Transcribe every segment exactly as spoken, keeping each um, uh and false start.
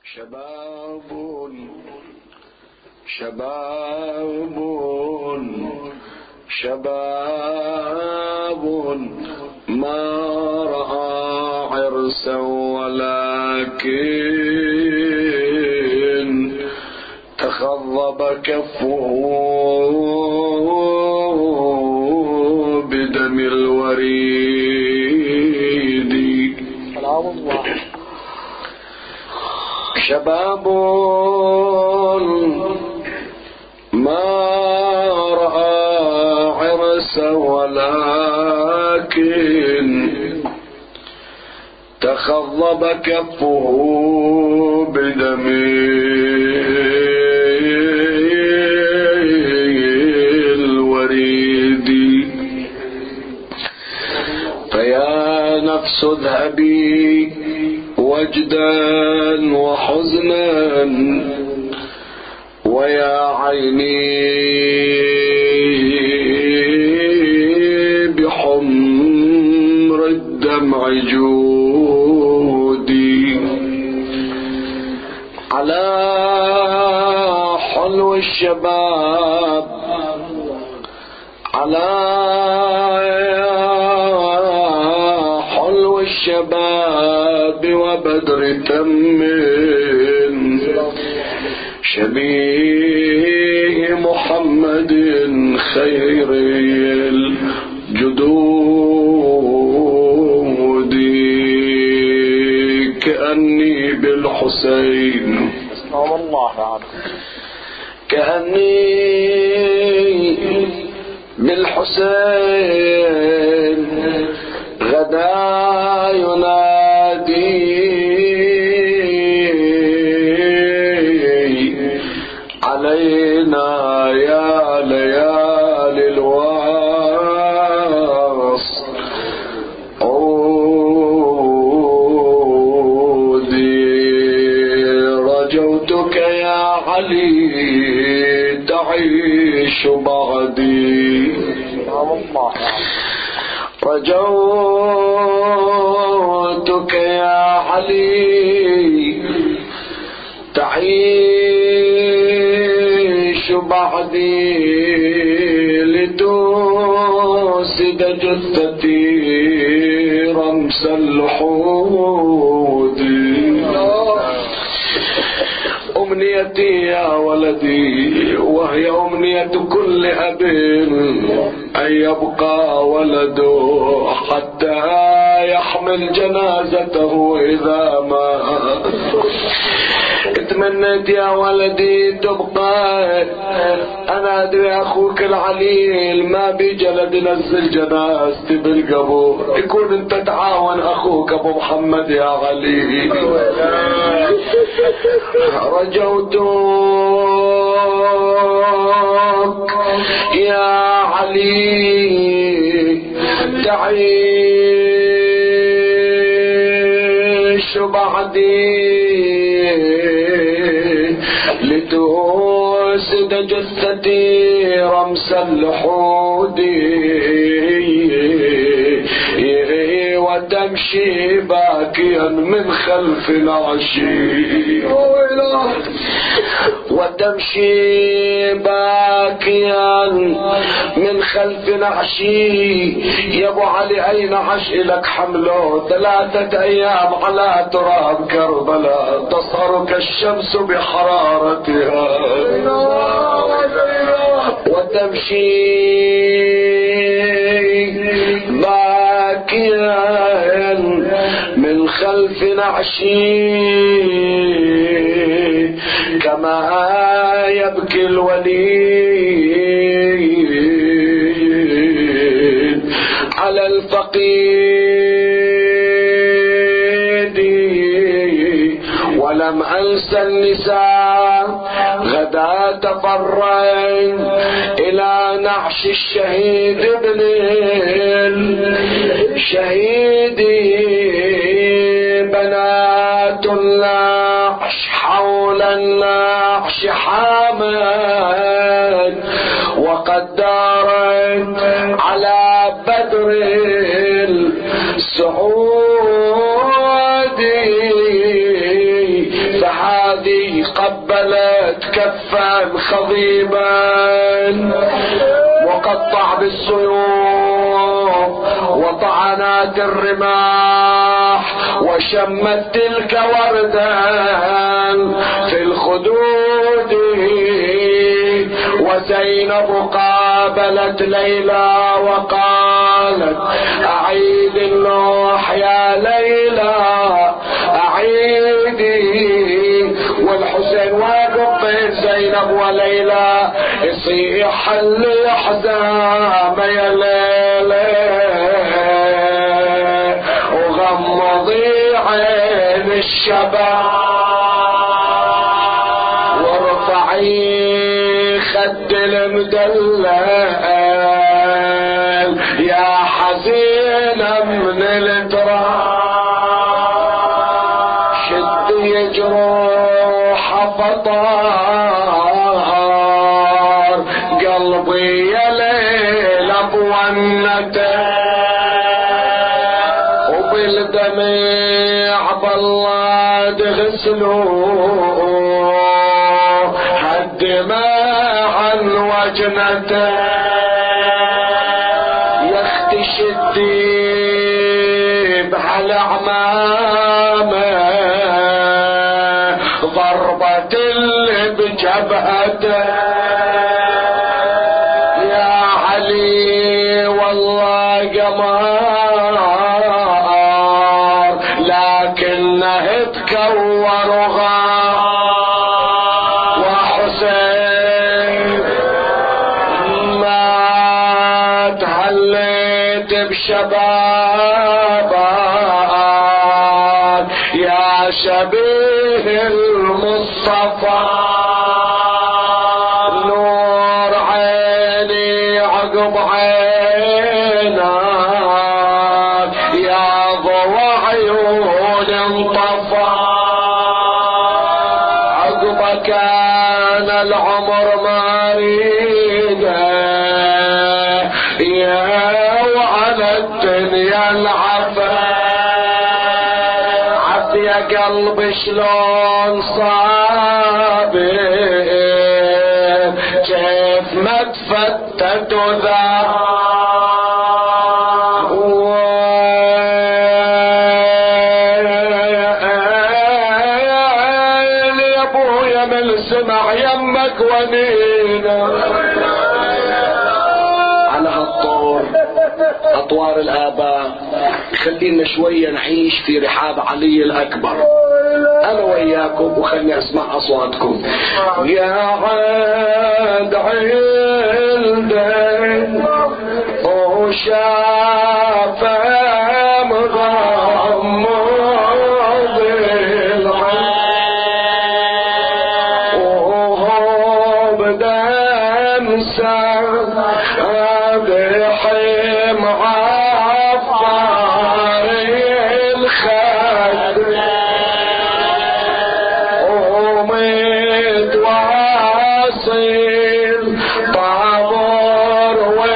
شباب شباب شباب ما رأى عرسا ولكن تخضب كفه بدم الوريد. سلام الله. شباب ما رأى عرسا ولكن تخضب كفه بدم الوريد. فيا نفس اذهبي وجدا وحزنا ويا عيني بحمر الدمع جودي. على حلو الشباب على حلو الشباب وبدر تم شبيه محمد خير الجدود. كأني بالحسين كأني بالحسين غدا ينادي علينا يا ليالي الواص عودي. رجوتك يا علي تعيش بعدي. رجوتك يا علي تعيش بعدي لتوسد جثتي رمس اللحود. أمنيتي يا ولدي وهي أمنية كل أب أن يبقى ولده حتى يحمل جنازته إذا مات. اتمنيت يا ولدي تبقى أنا أدري أخوك العليل ما بجلد نزل جنازتي بالقبور يكون أنت تعاون أخوك أبو محمد يا علي. رجوتك يا علي تعيش بعدي لتوسد جثتي رمس اللحود وتمشي باكيا من خلف العشي. وتمشي باكيا من خلف العشي. يا ابو علي اين عش لك حمله ثلاثة ايام على تراب كربلاء تصهرك الشمس بحرارتها. وتمشي باكيا من خلف نعشي كما يبكي الوليد على الفقيد. ولم أنسى النساء غدا تفرن إلى نعش الشهيد ابن الشهيد. بنات النعش حول النعش حامد وقد دارت على بدر السعود. فحامد كفا خضيبا مقطع بالسيوف وطعنات الرماح، وشمت تلك وردا في الخدود، وزينب قابلت ليلى وقالت أعيد النوح يا ليلى أعيدي، والحسين واقف بين زينب وليلى يصيح اللي حزام يا ليلى وغمضي عين الشباب وارفعي خد المدلل يا حزينة من التراب، شدي جروح فطار قلبي يا ليل بونته، وبالدمع بالله تغسلوه هالدماء عن وجنته، يختش الديب على عمامه ضربة اللي بجبهته، يا علي والله قمار لكنه تكور غار، وحسين ما تهليت بشبابك يا شبيه المصطفى، نور عيني عقب عينك يا ضوى عيون انطفى، عقب كان العمر مريده يا وعلى الدنيا العفا، عف يا قلبي شلون صابر كيف ما تفتت ذا، يا ابويا من سمع يمك ونينا على هالطور اطوار الاباء، خلينا شوية نعيش في رحاب علي الاكبر انا وياكم، وخلني اسمع اصواتكم. يا عاد عندك وشاف مغمض العين وهو بدم سابح معفر الخد ومتواصل طابور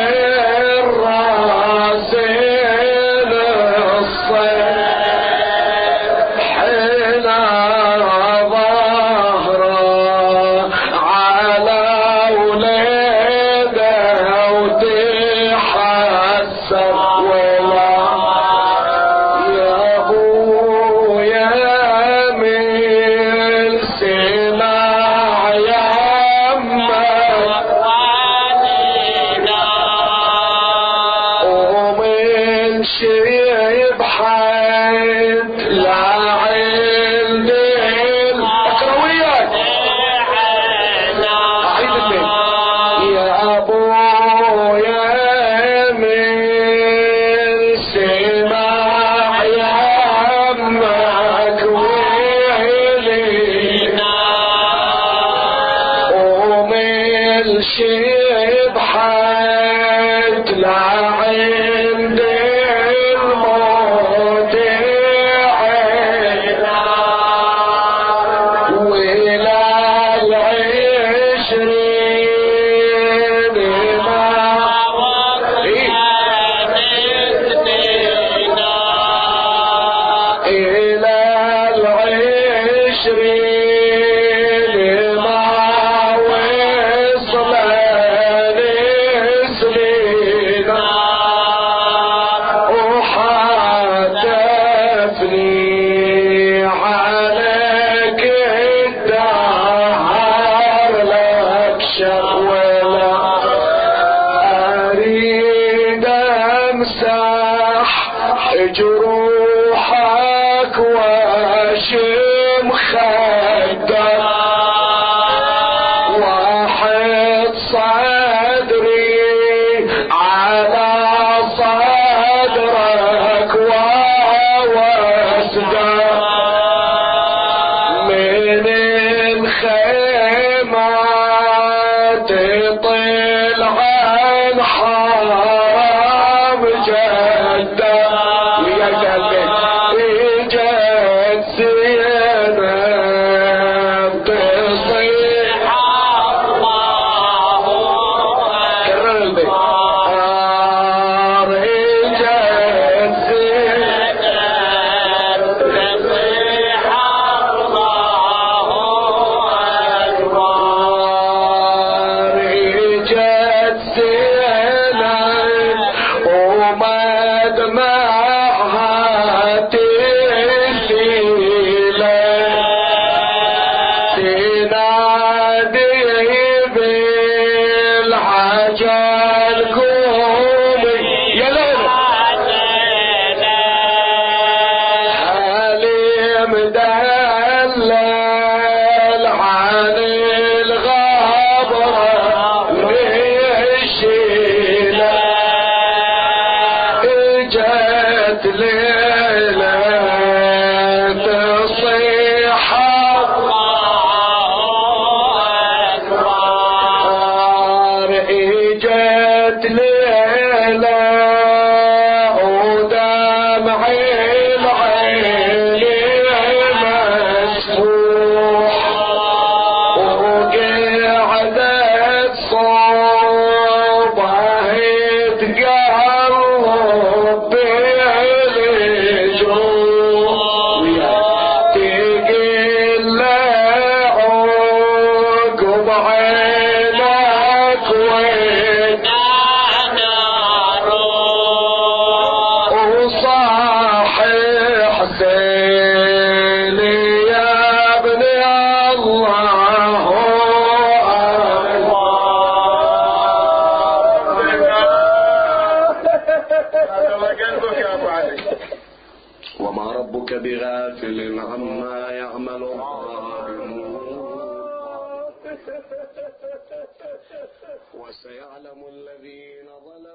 والراس الصيف حين ظهره على ولده وتحسر ولا يا ابويا من سمع يمك ومن شيب حد لا عندي الاكرويات اعيد الليل يا ابويا من سمع يمك ويلينا ومن شيب حد لا عندي الموت عينا وإلى العشرين ما إلى العشرين ما الليل عن الغابرة مشينا اجت ليلة تصيح أكبر اجت ليلة ودمعي العين مسفوح وقعدت صوبها تقرب بالجروح تقل عقب عينك وين وصاحي حسين يا ابن الله وما ربك بغافل عما يعمل الظالمون وسيعلم الذين ظلموا